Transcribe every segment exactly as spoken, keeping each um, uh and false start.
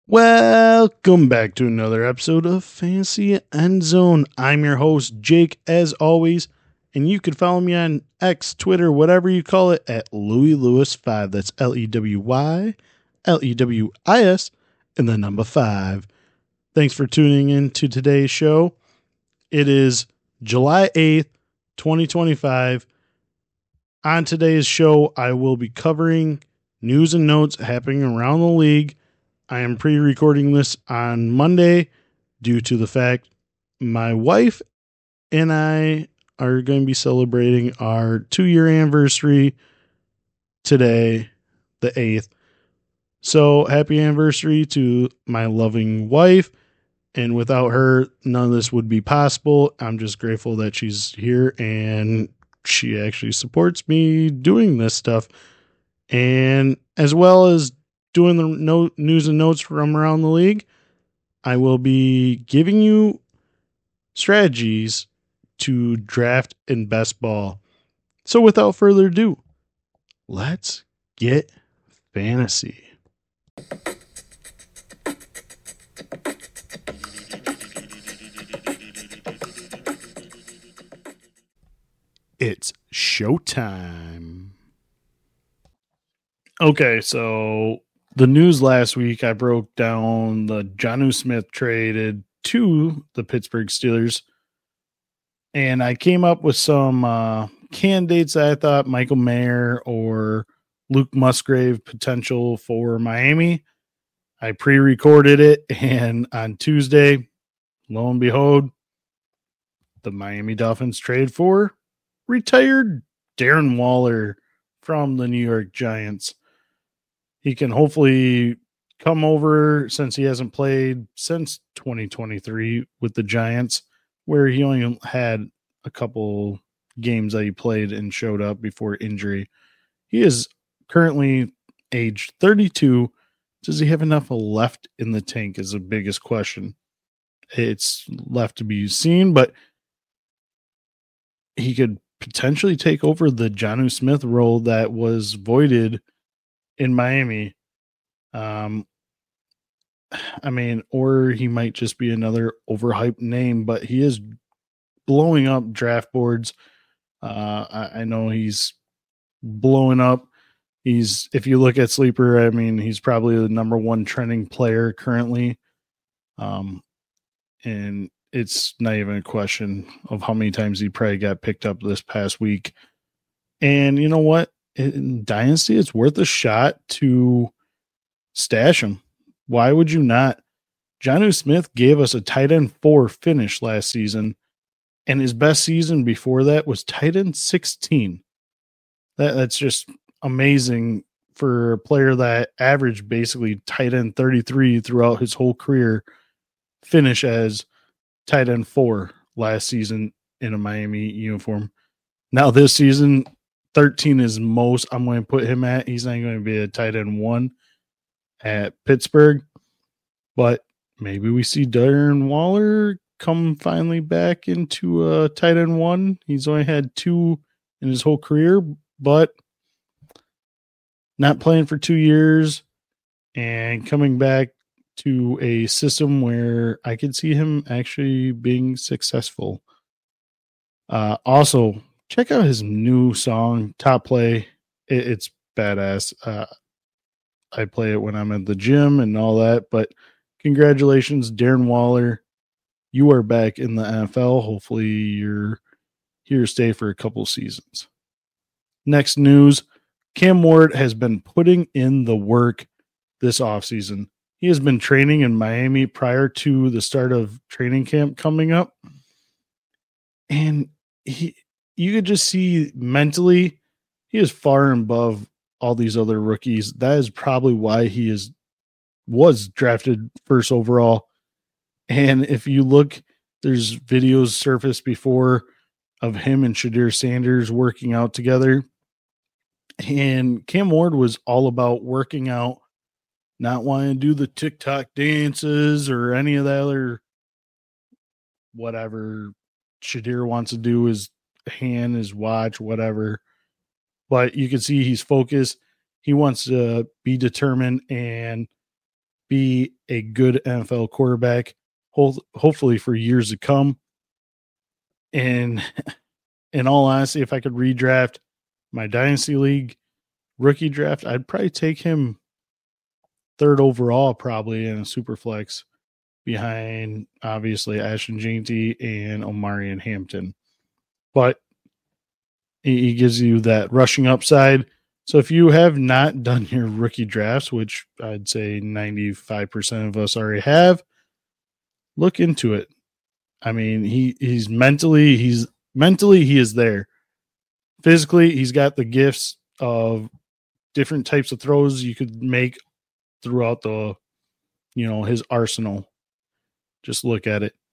Welcome back to another episode of Fantasy End Zone. I'm your host, Jake, as always, and you can follow me on X, Twitter, whatever you call it, at Louis Lewis five. That's L E W Y, L E W I S, and the number five. Thanks for tuning in to today's show. It is July eighth, twenty twenty-five. On today's show, I will be covering news and notes happening around the league. I am pre-recording this on Monday due to the fact my wife and I are going to be celebrating our two-year anniversary today, the eighth. So happy anniversary to my loving wife. And without her, none of this would be possible. I'm just grateful that she's here and she actually supports me doing this stuff. And as well as doing the no- news and notes from around the league, I will be giving you strategies to draft in best ball. So without further ado, let's get fantasy. It's showtime. Okay, so the news last week, I broke down the Jonnu Smith traded to the Pittsburgh Steelers. And I came up with some uh, candidates that I thought Michael Mayer or Luke Musgrave potential for Miami. I pre-recorded it, and on Tuesday, lo and behold, the Miami Dolphins trade for retired Darren Waller from the New York Giants. He can hopefully come over, since he hasn't played since twenty twenty-three with the Giants, where he only had a couple games that he played and showed up before injury. He is currently age thirty-two. Does he have enough left in the tank is the biggest question. It's left to be seen, but he could potentially take over the Jonnu Smith role that was voided in Miami. Um, I mean, or he might just be another overhyped name, but he is blowing up draft boards. Uh, I, I know he's blowing up. He's, if you look at Sleeper, I mean, he's probably the number one trending player currently. Um, and it's not even a question of how many times he probably got picked up this past week. And you know what? In Dynasty, it's worth a shot to stash him. Why would you not? Jonnu Smith gave us a tight end four finish last season, and his best season before that was tight end sixteen. That, that's just amazing for a player that averaged basically tight end thirty-three throughout his whole career, finish as tight end four last season in a Miami uniform. Now this season, thirteen is most I'm going to put him at. He's not going to be a tight end one at Pittsburgh, but maybe we see Darren Waller come finally back into a tight end one. He's only had two in his whole career, but not playing for two years and coming back to a system where I could see him actually being successful. Uh, also, check out his new song, Top Play. It, it's badass. Uh, I play it when I'm at the gym and all that, but congratulations, Darren Waller. You are back in the N F L. Hopefully you're here to stay for a couple seasons. Next news, Cam Ward has been putting in the work this offseason. He has been training in Miami prior to the start of training camp coming up. And he, you could just see mentally, he is far above all these other rookies. That is probably why he is was drafted first overall. And if you look, there's videos surfaced before of him and Shadir Sanders working out together. And Cam Ward was all about working out, not wanting to do the TikTok dances or any of the other whatever Shadir wants to do, his hand, his watch, whatever. But you can see he's focused. He wants to be determined and be a good N F L quarterback, ho- hopefully for years to come. And in all honesty, if I could redraft my Dynasty League rookie draft, I'd probably take him third overall, probably in a super flex, behind obviously Ashton Jeanty and Omarion Hampton. But he gives you that rushing upside. So if you have not done your rookie drafts, which I'd say ninety-five percent of us already have, look into it. I mean, he he's mentally, he's mentally, he is there. Physically, he's got the gifts of different types of throws you could make throughout the, you know, his arsenal. Just look at it.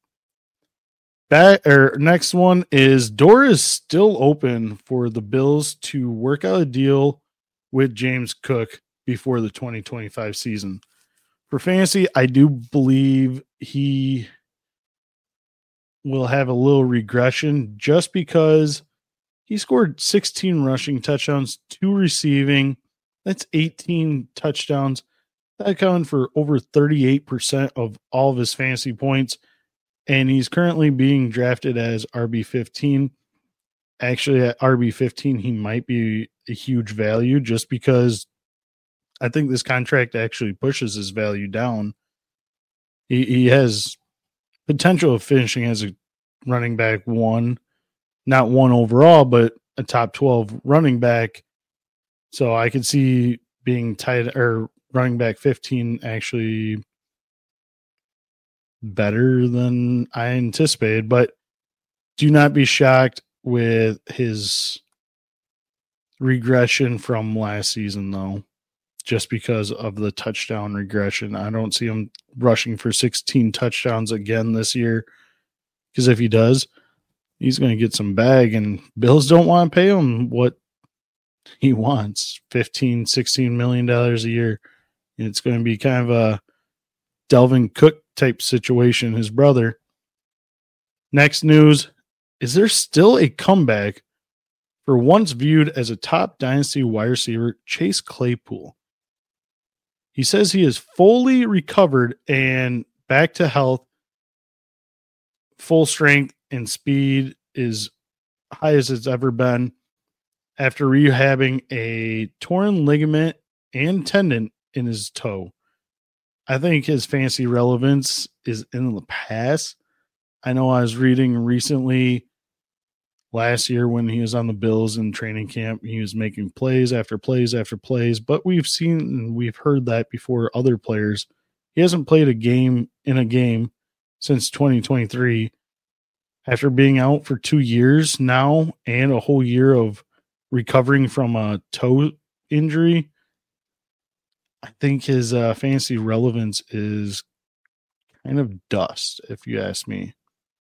That or next one is door is still open for the Bills to work out a deal with James Cook before the twenty twenty-five season. For fantasy, I do believe he will have a little regression just because he scored sixteen rushing touchdowns, two receiving. That's eighteen touchdowns. That accounted for over thirty-eight percent of all of his fantasy points. And he's currently being drafted as R B fifteen. Actually, at R B fifteen, he might be a huge value just because I think this contract actually pushes his value down. He, he has potential of finishing as a running back one, not one overall, but a top twelve running back. So I could see being tight or running back fifteen actually better than I anticipated, but do not be shocked with his regression from last season, though, just because of the touchdown regression. I don't see him rushing for sixteen touchdowns again this year, because if he does, he's going to get some bag, and Bills don't want to pay him what he wants, fifteen, sixteen million dollars a year. And it's going to be kind of a Delvin Cook type situation, his brother. Next news, is there still a comeback for once viewed as a top dynasty wide receiver, Chase Claypool? He says he is fully recovered and back to health. Full strength and speed is high as it's ever been after rehabbing a torn ligament and tendon in his toe. I think his fantasy relevance is in the past. I know I was reading recently last year when he was on the Bills in training camp, he was making plays after plays after plays, but we've seen and we've heard that before other players. He hasn't played a game in a game since twenty twenty-three after being out for two years now and a whole year of recovering from a toe injury. I think his uh, fantasy relevance is kind of dust, if you ask me.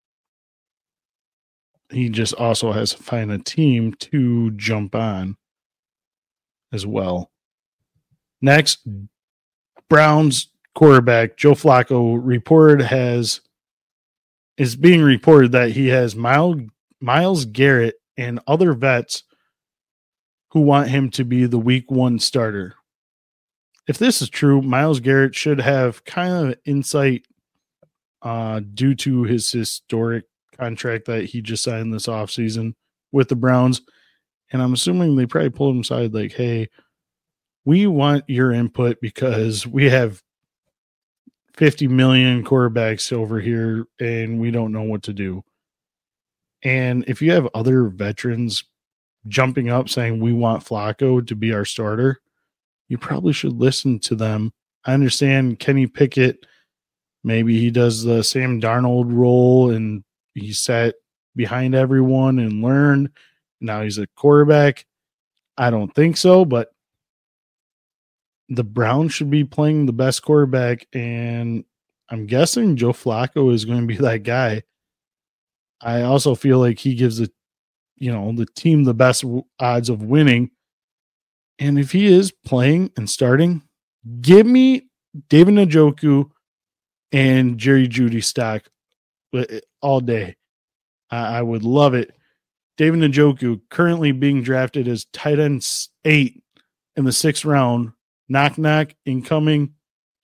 He just also has to find a team to jump on as well. Next, Browns quarterback Joe Flacco reported has is being reported that he has Myles, Myles Garrett and other vets who want him to be the week one starter. If this is true, Myles Garrett should have kind of insight uh, due to his historic contract that he just signed this offseason with the Browns. And I'm assuming they probably pulled him aside like, hey, we want your input because we have fifty million quarterbacks over here and we don't know what to do. And if you have other veterans jumping up saying we want Flacco to be our starter, you probably should listen to them. I understand Kenny Pickett, maybe he does the Sam Darnold role and he sat behind everyone and learned. Now he's a quarterback. I don't think so, but the Browns should be playing the best quarterback, and I'm guessing Joe Flacco is going to be that guy. I also feel like he gives the, you know, the team the best odds of winning. And if he is playing and starting, give me David Njoku and Jerry Jeudy stock all day. I, I would love it. David Njoku currently being drafted as tight end eight in the sixth round. Knock, knock, incoming.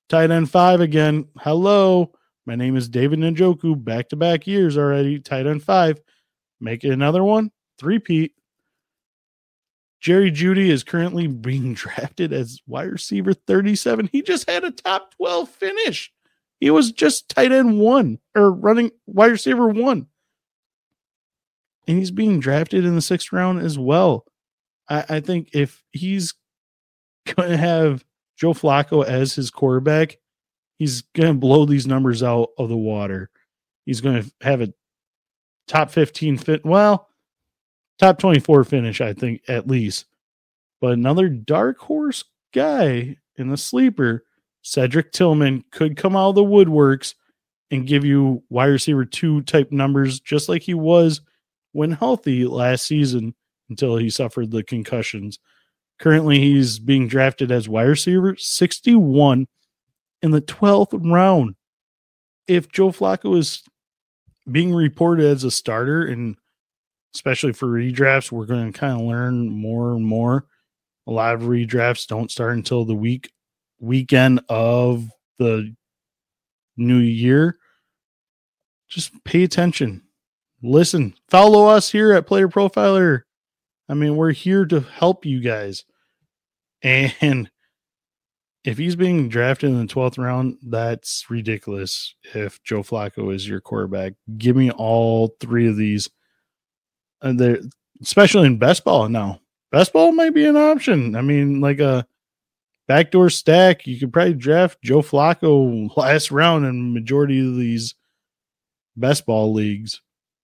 Tight end five again. Hello. My name is David Njoku. Back-to-back years already. Tight end five. Make it another one. Three-peat. Jerry Jeudy is currently being drafted as wide receiver thirty-seven. He just had a top twelve finish. He was just tight end one or running wide receiver one. And he's being drafted in the sixth round as well. I, I think if he's going to have Joe Flacco as his quarterback, he's going to blow these numbers out of the water. He's going to have a top fifteen fit. Well, top twenty-four finish, I think, at least. But another dark horse guy in the sleeper, Cedric Tillman, could come out of the woodworks and give you wide receiver two type numbers, just like he was when healthy last season until he suffered the concussions. Currently, he's being drafted as wide receiver sixty-one in the twelfth round. If Joe Flacco is being reported as a starter, and especially for redrafts, we're going to kind of learn more and more. A lot of redrafts don't start until the week weekend of the new year. Just pay attention. Listen. Follow us here at Player Profiler. I mean, we're here to help you guys. And if he's being drafted in the twelfth round, that's ridiculous. If Joe Flacco is your quarterback, give me all three of these. And they're, especially in best ball now. Best ball might be an option. I mean, like a backdoor stack, you could probably draft Joe Flacco last round in majority of these best ball leagues.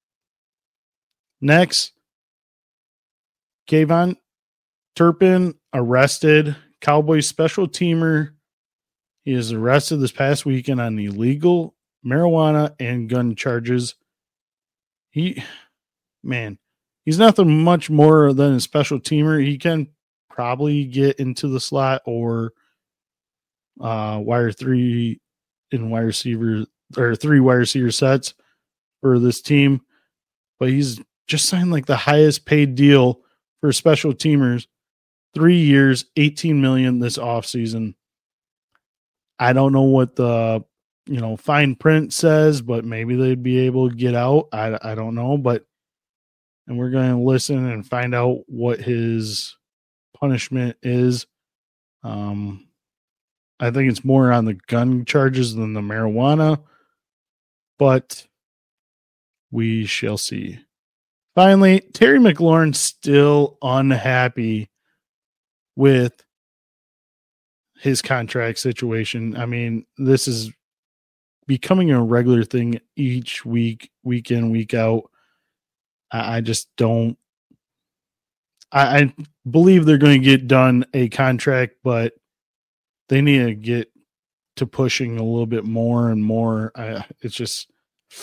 Next, Kayvon Turpin arrested. Cowboys special teamer. He is arrested this past weekend on illegal marijuana and gun charges. He, man, he's nothing much more than a special teamer. He can probably get into the slot or uh, wire three in wide receiver or three wide receiver sets for this team, but he's just signed like the highest paid deal for special teamers. Three years, eighteen million dollars this offseason. I don't know what the, you know, fine print says, but maybe they'd be able to get out. I, I don't know, but, and we're going to listen and find out what his punishment is. Um, I think it's more on the gun charges than the marijuana, but we shall see. Finally, Terry McLaurin still unhappy with his contract situation. I mean, this is becoming a regular thing each week, week in, week out. I, I just don't. I, I believe they're going to get done a contract, but they need to get to pushing a little bit more and more. I, it's just,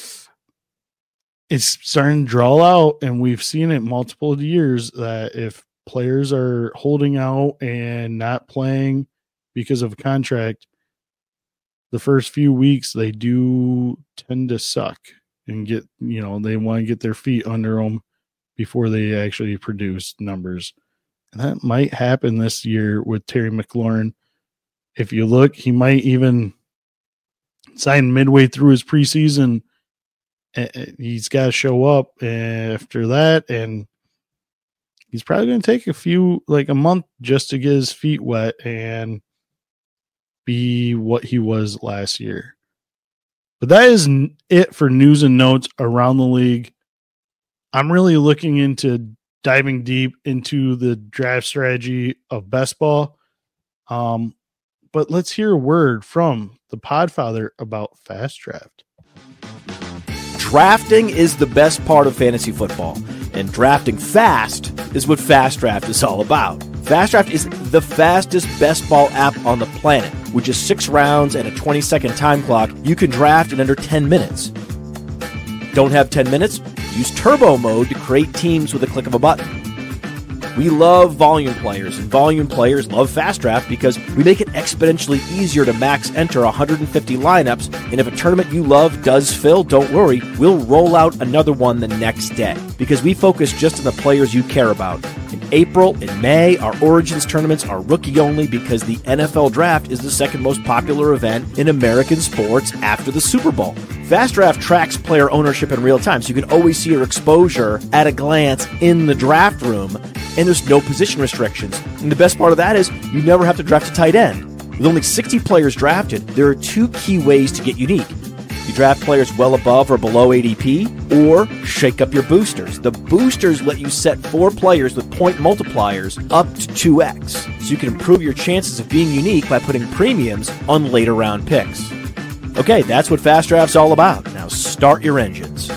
it's starting to draw out, and we've seen it multiple years that if players are holding out and not playing because of a contract, the first few weeks they do tend to suck and get, you know, they want to get their feet under them before they actually produce numbers. And that might happen this year with Terry McLaurin. If you look, he might even sign midway through his preseason. He's got to show up after that, and he's probably going to take a few, like a month just to get his feet wet and be what he was last year. But that is it for news and notes around the league. I'm really looking into diving deep into the draft strategy of best ball. Um, but let's hear a word from the Podfather about Fast Draft. Drafting is the best part of fantasy football, and drafting fast is what Fast Draft is all about. Fast Draft is the fastest best ball app on the planet. With just six rounds and a twenty second time clock, you can draft in under ten minutes. Don't have ten minutes? Use turbo mode to create teams with a click of a button. We love volume players, and volume players love Fast Draft because we make it exponentially easier to max enter one hundred fifty lineups, and if a tournament you love does fill, don't worry, we'll roll out another one the next day because we focus just on the players you care about. In April and May, our Origins tournaments are rookie only because the N F L Draft is the second most popular event in American sports after the Super Bowl. Fast Draft tracks player ownership in real time, so you can always see your exposure at a glance in the draft room, and there's no position restrictions. And the best part of that is you never have to draft a tight end. With only sixty players drafted, there are two key ways to get unique. You draft players well above or below A D P, or shake up your boosters. The boosters let you set four players with point multipliers up to two x, so you can improve your chances of being unique by putting premiums on later round picks. Okay, that's what Fast Draft's all about. Now start your engines.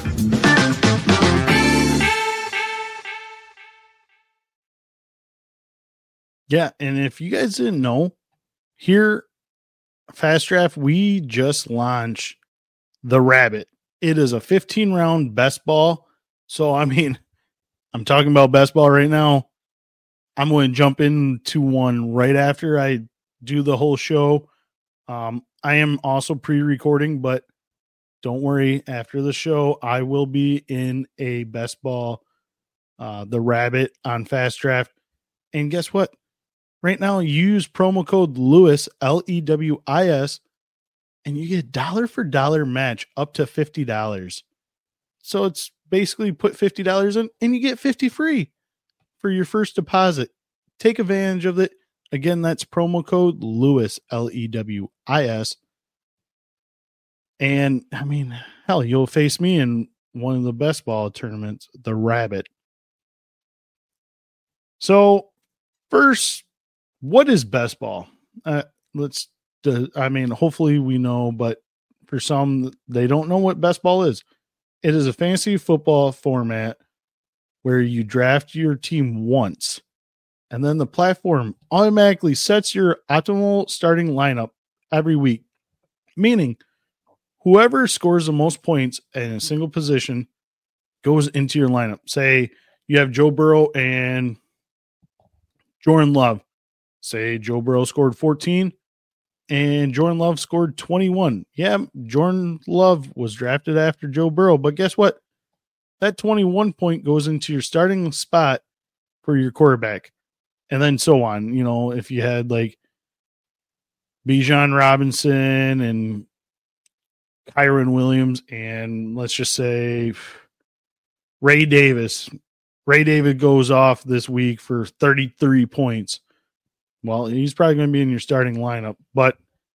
Yeah, and if you guys didn't know, here, Fast Draft, we just launched the Rabbit. It is a fifteen round best ball. So, I mean, I'm talking about best ball right now. I'm going to jump into one right after I do the whole show. Um, I am also pre-recording, but don't worry. After the show, I will be in a best ball, uh, the Rabbit on Fast Draft. And guess what? Right now, use promo code Lewis, L E W I S, and you get dollar for dollar match up to fifty dollars. So it's basically put fifty dollars in and you get fifty free for your first deposit. Take advantage of it. Again, that's promo code Lewis, L E W I S. And I mean, hell, you'll face me in one of the best ball tournaments, the Rabbit. So first, what is best ball? Uh, let's, uh, I mean, hopefully we know, but for some, they don't know what best ball is. It is a fantasy football format where you draft your team once, and then the platform automatically sets your optimal starting lineup every week, meaning whoever scores the most points in a single position goes into your lineup. Say you have Joe Burrow and Jordan Love. Say Joe Burrow scored fourteen and Jordan Love scored twenty-one. Yeah, Jordan Love was drafted after Joe Burrow, but guess what? That twenty-one point goes into your starting spot for your quarterback. And then so on. You know, if you had like Bijan Robinson and Kyron Williams and let's just say Ray Davis. Ray David goes off this week for thirty-three points. Well, he's probably going to be in your starting lineup, but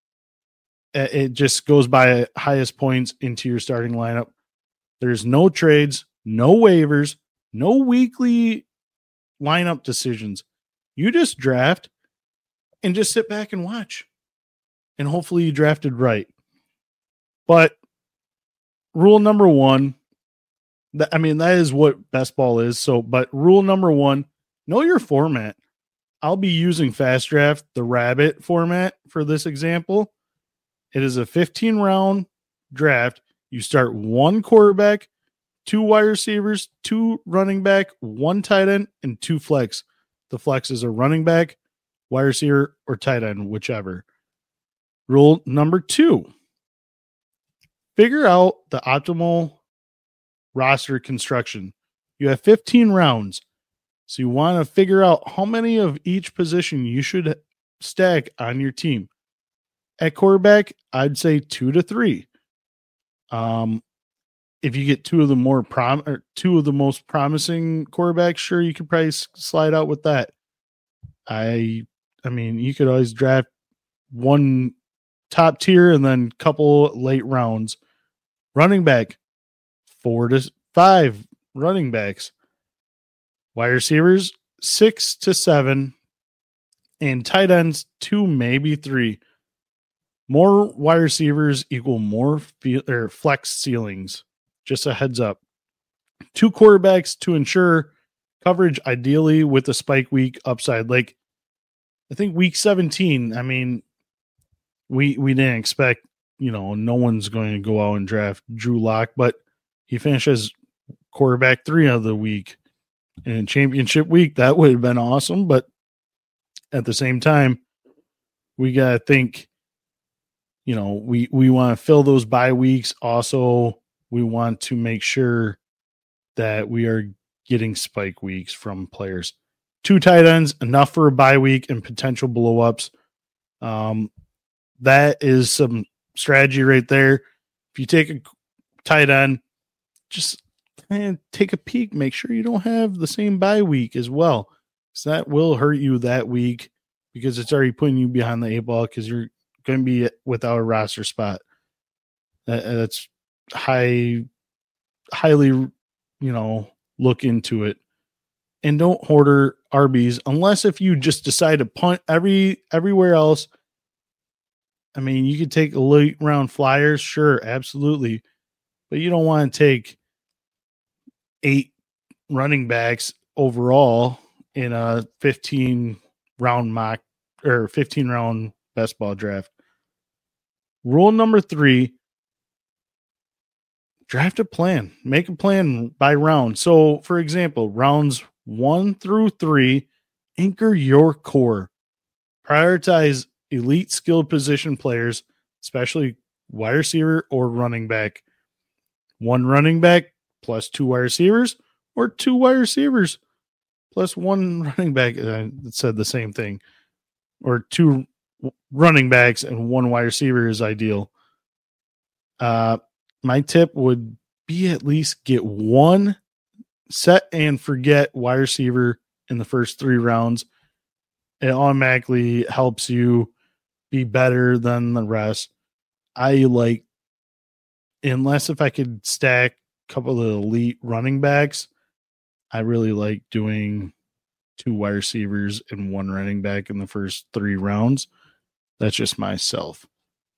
it just goes by highest points into your starting lineup. There's no trades, no waivers, no weekly lineup decisions. You just draft and just sit back and watch. And hopefully you drafted right. But rule number one, I mean, that is what best ball is. So, but rule number one, know your format. I'll be using Fast Draft, the Rabbit format for this example. It is a fifteen round draft. You start one quarterback, two wide receivers, two running back, one tight end, and two flex. The flex is a running back, wide receiver, or tight end, whichever. Rule number two, figure out the optimal roster construction. You have fifteen rounds. So you want to figure out how many of each position you should stack on your team. At quarterback, I'd say two to three. Um, if you get two of the more prom or two of the most promising quarterbacks, sure, you could probably slide out with that. I, I mean, you could always draft one top tier and then a couple late rounds. Running back, four to five running backs. Wide receivers, six to seven. And tight ends, two, maybe three. More wide receivers equal more fe- or flex ceilings. Just a heads up. Two quarterbacks to ensure coverage, ideally with the spike week upside. Like, I think week seventeen, I mean, we we didn't expect, you know, no one's going to go out and draft Drew Lock, but he finishes quarterback three of the week. in championship week, that would have been awesome. But at the same time, we got to think, you know, we, we want to fill those bye weeks. Also, we want to make sure that we are getting spike weeks from players. Two tight ends, enough for a bye week and potential blow-ups. Um, that is some strategy right there. If you take a tight end, just kind of take a peek. Make sure you don't have the same bye week as well, because that will hurt you that week, because it's already putting you behind the eight ball because you're going to be without a roster spot. That, that's high, highly, you know, look into it. And don't hoarder R Bs unless if you just decide to punt every everywhere else. I mean, you could take a late round flyers, sure, absolutely. But you don't want to take eight running backs overall in a fifteen round mock or fifteen round best ball draft. Rule number three, draft a plan. Make a plan by round. So, for example, rounds one through three, anchor your core. Prioritize elite skilled position players, especially wide receiver or running back. One running back plus two wide receivers, or two wide receivers plus one running back. I said the same thing. Or two running backs and one wide receiver is ideal. Uh, my tip would be at least get one set and forget wide receiver in the first three rounds. It automatically helps you be better than the rest. I like, unless if I could stack a couple of elite running backs, I really like doing two wide receivers and one running back in the first three rounds. That's just myself.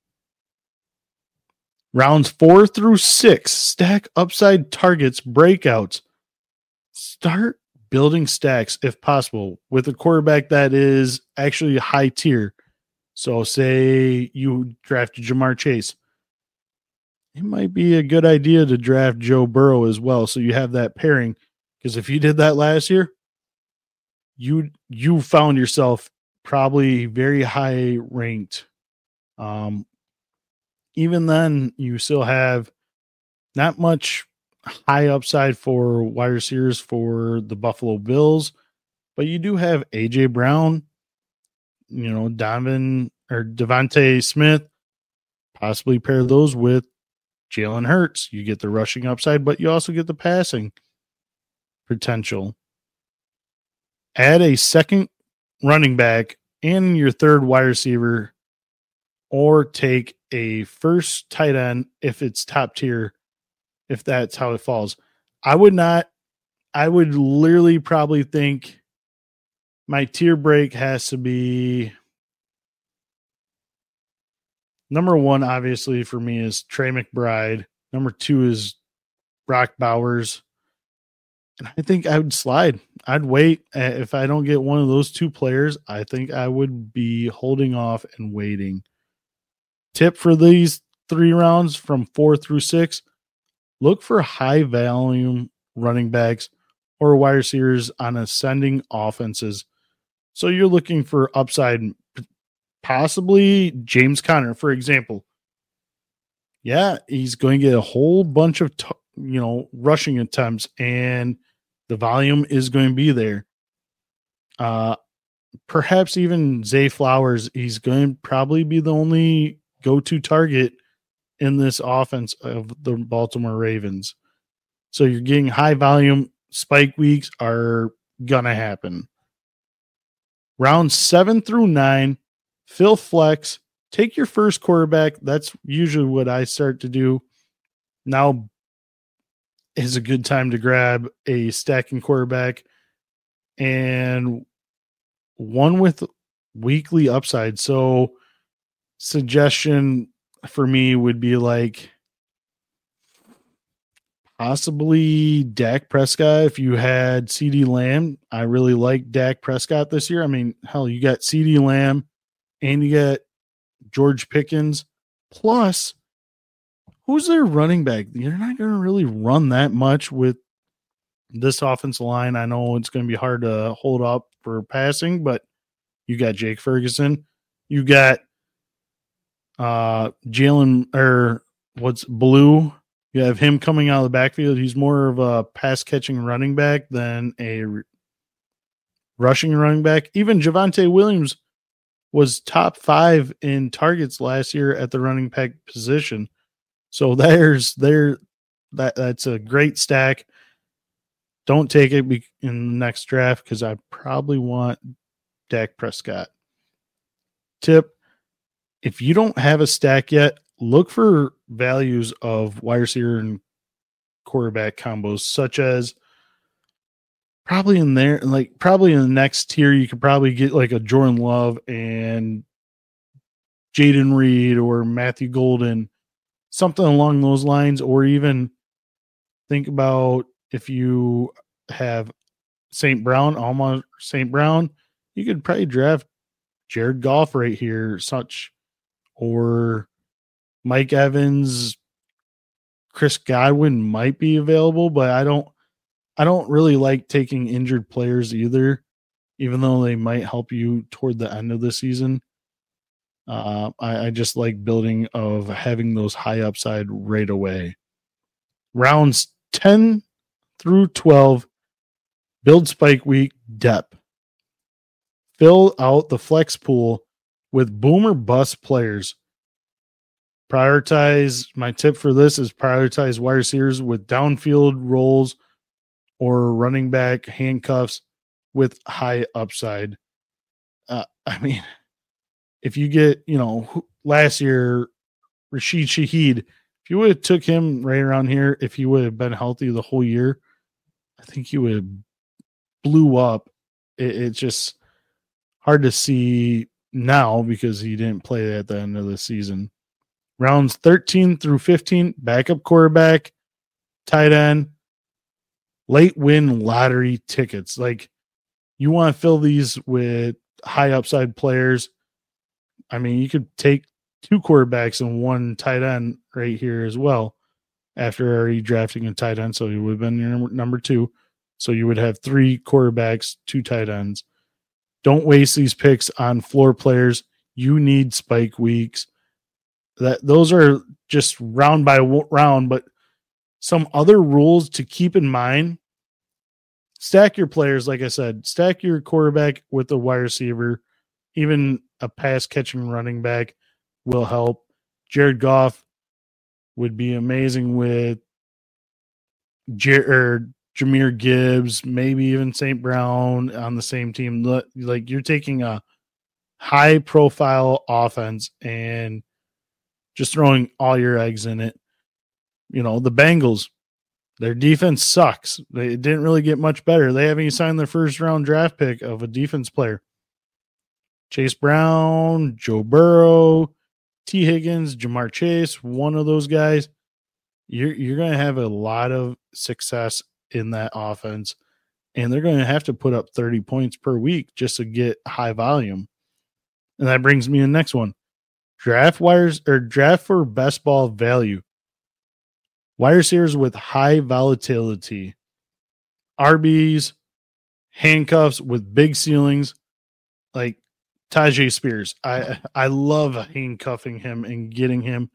Rounds four through six, stack upside targets, breakouts. Start building stacks if possible with a quarterback that is actually a high tier. So say you drafted Jamar Chase. It might be a good idea to draft Joe Burrow as well, so you have that pairing. Because if you did that last year, you you found yourself probably very high ranked. Um, even then, you still have not much high upside for wide receivers for the Buffalo Bills, but you do have A J Brown, you know, Donovan or Devontae Smith. Possibly pair those with Jalen Hurts. You get the rushing upside, but you also get the passing potential. Add a second running back and your third wide receiver, or take a first tight end if it's top tier, if that's how it falls. I would not, I would literally probably think my tier break has to be number one, obviously, for me is Trey McBride. Number two is Brock Bowers. And I think I would slide. I'd wait. If I don't get one of those two players, I think I would be holding off and waiting. Tip for these three rounds from four through six, look for high volume running backs or wide receivers on ascending offenses. So you're looking for upside, possibly James Conner, for example. Yeah, he's going to get a whole bunch of, t- you know, rushing attempts, and the volume is going to be there. Uh, perhaps even Zay Flowers, he's going to probably be the only go-to target in this offense of the Baltimore Ravens. So you're getting high volume. Spike weeks are going to happen. Rounds seven through nine, fill flex. Take your first quarterback. That's usually what I start to do. Now is a good time to grab a stacking quarterback and one with weekly upside. So suggestion for me would be like possibly Dak Prescott. If you had CeeDee Lamb, I really like Dak Prescott this year. I mean, hell, you got CeeDee Lamb and you got George Pickens. Plus, who's their running back? You're not going to really run that much with this offensive line, I know it's going to be hard to hold up for passing, but you got Jake Ferguson. You got uh, Jalen, or what's Blue. You have him coming out of the backfield. He's more of a pass-catching running back than a r- rushing running back. Even Javonte Williams was top five in targets last year at the running back position. So there's there that that's a great stack. Don't take it in the next draft because I probably want Dak Prescott. Tip: if you don't have a stack yet, look for values of wide receiver and quarterback combos, such as probably in there, like probably in the next tier, you could probably get like a Jordan Love and Jaden Reed or Matthew Golden, something along those lines, or even think about if you have Saint Brown, almost Saint Brown, you could probably draft Jared Goff right here, such, or Mike Evans, Chris Godwin might be available, but I don't, I don't really like taking injured players either, even though they might help you toward the end of the season. Uh, I, I just like building of having those high upside right away. Rounds ten through twelve, build spike week depth. Fill out the flex pool with boom or bust players. Prioritize, my tip for this is prioritize wide receivers with downfield roles or running back handcuffs with high upside. Uh, I mean, if you get, you know, last year, Rashid Shaheed, if you would have took him right around here, if he would have been healthy the whole year, I think he would have blew up. It, it's just hard to see now because he didn't play at the end of the season. Rounds thirteen through fifteen, backup quarterback, tight end, late win lottery tickets. Like, you want to fill these with high upside players. I mean, you could take two quarterbacks and one tight end right here as well after already drafting a tight end. So you would have been your number, number two. So you would have three quarterbacks, two tight ends. Don't waste these picks on floor players. You need spike weeks. That those are just round by round, but some other rules to keep in mind. Stack your players, like I said. Stack your quarterback with a wide receiver. Even a pass-catching running back will help. Jared Goff would be amazing with Jer- or Jahmyr Gibbs, maybe even Saint Brown on the same team. Like, you're taking a high-profile offense and just throwing all your eggs in it. You know, the Bengals, their defense sucks. They didn't really get much better. They haven't even signed their first-round draft pick of a defense player. Chase Brown, Joe Burrow, T. Higgins, Jamar Chase, one of those guys. You're, you're going to have a lot of success in that offense, and they're going to have to put up thirty points per week just to get high volume. And that brings me to the next one. Draft wires or draft for best ball value. Wide receivers with high volatility. R Bs, handcuffs with big ceilings, like Tajay Spears. I I love handcuffing him and getting him.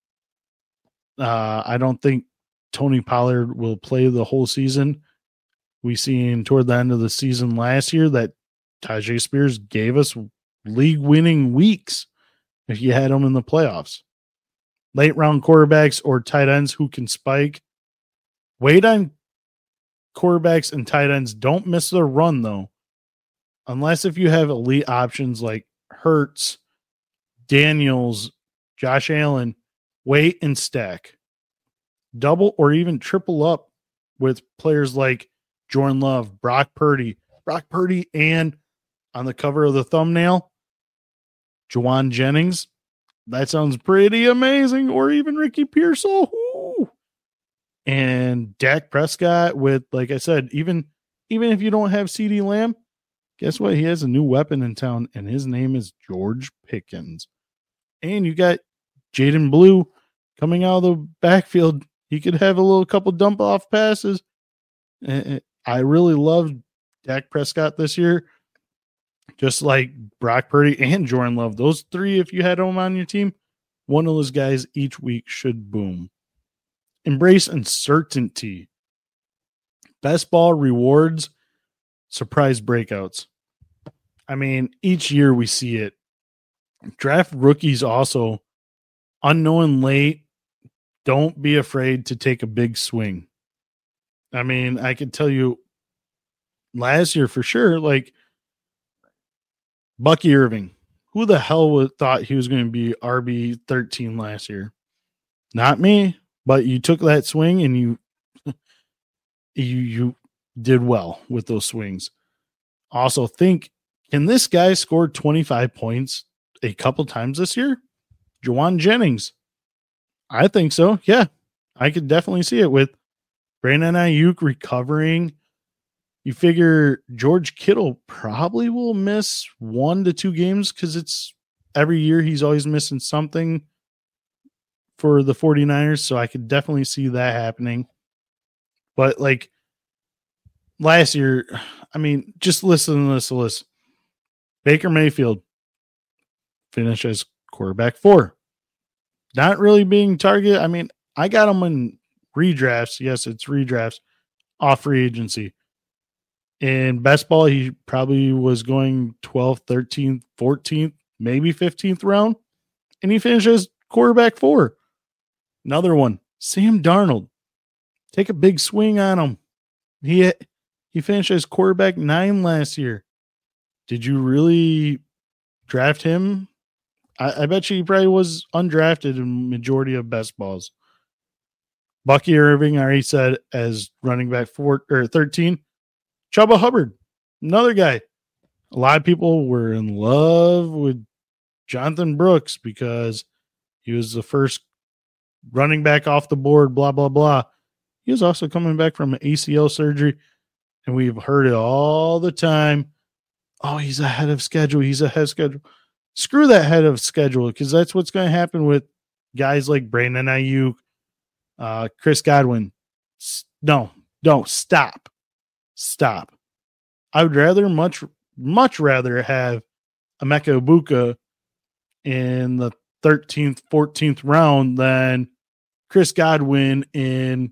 Uh, I don't think Tony Pollard will play the whole season. We seen toward the end of the season last year that Tajay Spears gave us league-winning weeks if you had him in the playoffs. Late round quarterbacks or tight ends who can spike. Wait on quarterbacks and tight ends. Don't miss their run, though. Unless if you have elite options like Hurts, Daniels, Josh Allen, wait and stack. Double or even triple up with players like Jordan Love, Brock Purdy, Brock Purdy, and on the cover of the thumbnail, Juwan Jennings. That sounds pretty amazing. Or even Ricky Pearsall. Ooh. And Dak Prescott with, like I said, even, even if you don't have CeeDee Lamb, guess what? He has a new weapon in town, and his name is George Pickens. And you got Jaden Blue coming out of the backfield. He could have a little couple dump off passes I really loved Dak Prescott this year, just like Brock Purdy and Jordan Love. Those three, if you had them on your team, one of those guys each week should boom. Embrace uncertainty. Best ball rewards surprise breakouts. I mean, each year we see it. Draft rookies also. Unknown late. Don't be afraid to take a big swing. I mean, I could tell you last year for sure, like Bucky Irving. Who the hell would thought he was going to be R B thirteen last year? Not me, but you took that swing and you you you did well with those swings. Also think, can this guy score twenty-five points a couple times this year? Juwan Jennings. I think so. Yeah, I could definitely see it with Brandon Ayuk recovering. You figure George Kittle probably will miss one to two games because it's every year he's always missing something for the 49ers. So I could definitely see that happening. But like last year, I mean, just listen to this list. Baker Mayfield finished as quarterback four. Not really being targeted. I mean, I got him in redrafts. Yes, it's redrafts off free agency. In best ball, he probably was going twelfth, thirteenth, fourteenth, maybe fifteenth round. And he finishes quarterback four. Another one, Sam Darnold. Take a big swing on him. He, he finished as quarterback nine last year. Did you really draft him? I, I bet you he probably was undrafted in majority of best balls. Bucky Irving, I already said, as running back four or thirteen. Chuba Hubbard, another guy. A lot of people were in love with Jonathan Brooks because he was the first running back off the board, blah, blah, blah. He was also coming back from an A C L surgery, and we've heard it all the time. Oh, he's ahead of schedule. He's ahead of schedule. Screw that head of schedule, because that's what's going to happen with guys like Brandon Ayuk, uh, Chris Godwin. No, don't stop. Stop. I would rather, much, much rather have Emeka Egbuka in the thirteenth, fourteenth round than Chris Godwin in,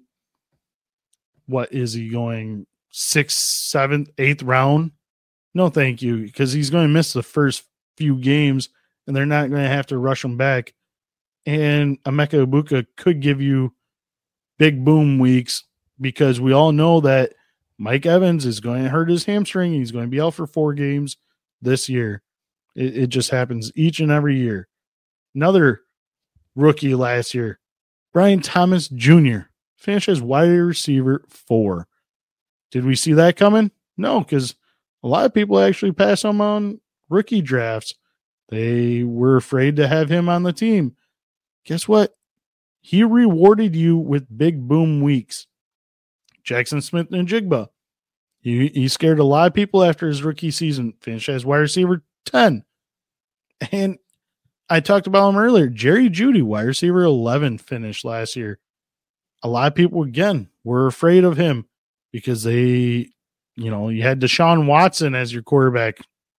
what is he going, sixth, seventh, eighth round? No, thank you, because he's going to miss the first few games, and they're not going to have to rush him back. And Emeka Egbuka could give you big boom weeks, because we all know that Mike Evans is going to hurt his hamstring. He's going to be out for four games this year. It, it just happens each and every year. Another rookie last year, Brian Thomas Junior finished as wide receiver four. Did we see that coming? No, because a lot of people actually pass him on rookie drafts. They were afraid to have him on the team. Guess what? He rewarded you with big boom weeks. Jackson Smith-Njigba. He, he scared a lot of people after his rookie season. Finished as wide receiver ten. And I talked about him earlier. Jerry Jeudy, wide receiver eleven, finished last year. A lot of people, again, were afraid of him because they, you know, you had Deshaun Watson as your quarterback.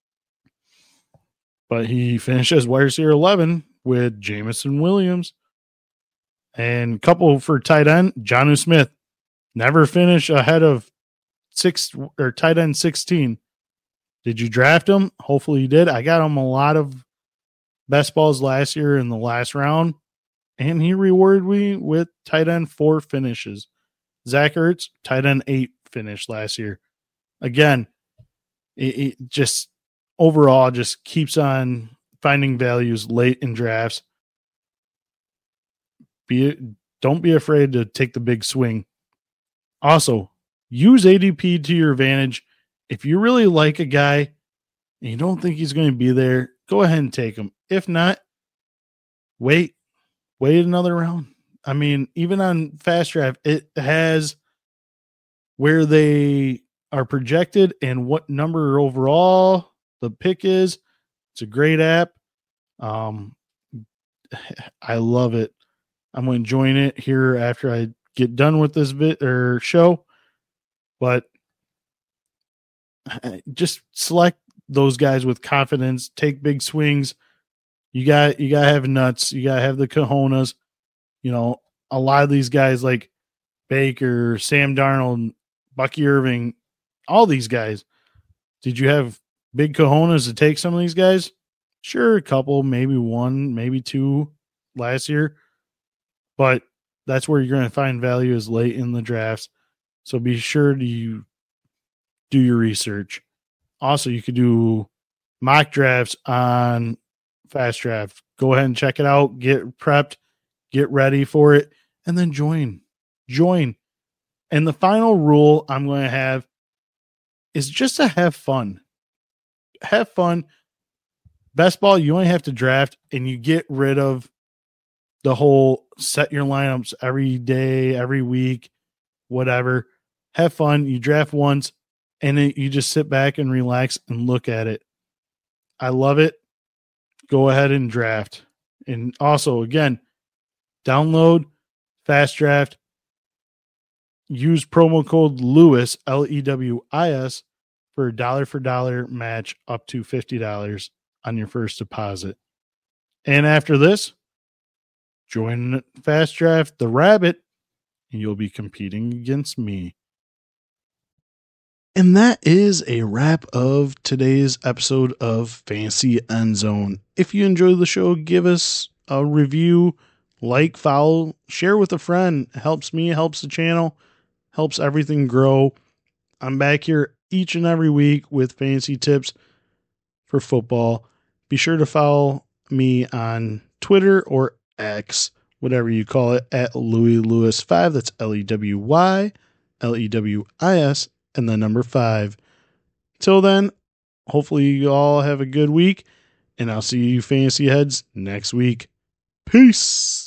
But he finished as wide receiver eleven with Jameson Williams. And a couple for tight end, Jonnu Smith. Never finished ahead of six or tight end sixteen. Did you draft him? Hopefully you did. I got him a lot of best balls last year in the last round, and he rewarded me with tight end four finishes. Zach Ertz, tight end eight finish last year. Again, it, it just overall just keeps on finding values late in drafts. Be don't be afraid to take the big swing. Also, use A D P to your advantage. If you really like a guy and you don't think he's going to be there, go ahead and take him. If not, wait. Wait another round. I mean, even on Fast Draft, it has where they are projected and what number overall the pick is. It's a great app. Um, I love it. I'm enjoying it here after I get done with this bit or show. but just select those guys with confidence, take big swings. You got, you got to have nuts. You got to have the cojones. You know, a lot of these guys like Baker, Sam Darnold, Bucky Irving, all these guys. Did you have big cojones to take some of these guys? Sure, a couple, maybe one, maybe two last year. But that's where you're going to find value is late in the drafts. So be sure to you do your research. Also, you could do mock drafts on Fast Draft. Go ahead and check it out. Get prepped. Get ready for it. And then join. Join. And the final rule I'm going to have is just to have fun. Have fun. Best ball, you only have to draft, and you get rid of the whole set your lineups every day, every week, whatever. Have fun. You draft once, and it, you just sit back and relax and look at it. I love it. Go ahead and draft. And also, again, download Fast Draft. Use promo code Lewis, L E W I S, for a dollar for dollar match up to fifty dollars on your first deposit. And after this, join Fast Draft the Rabbit, and you'll be competing against me. And that is a wrap of today's episode of Fantasy End Zone. If you enjoyed the show, give us a review, like, follow, share with a friend. It helps me, helps the channel, helps everything grow. I'm back here each and every week with fantasy tips for football. Be sure to follow me on Twitter or X, whatever you call it, at Louis Lewis five. That's L E W Y, L E W I S, and the number five. Till then, hopefully you all have a good week, and I'll see you fantasy heads next week. Peace.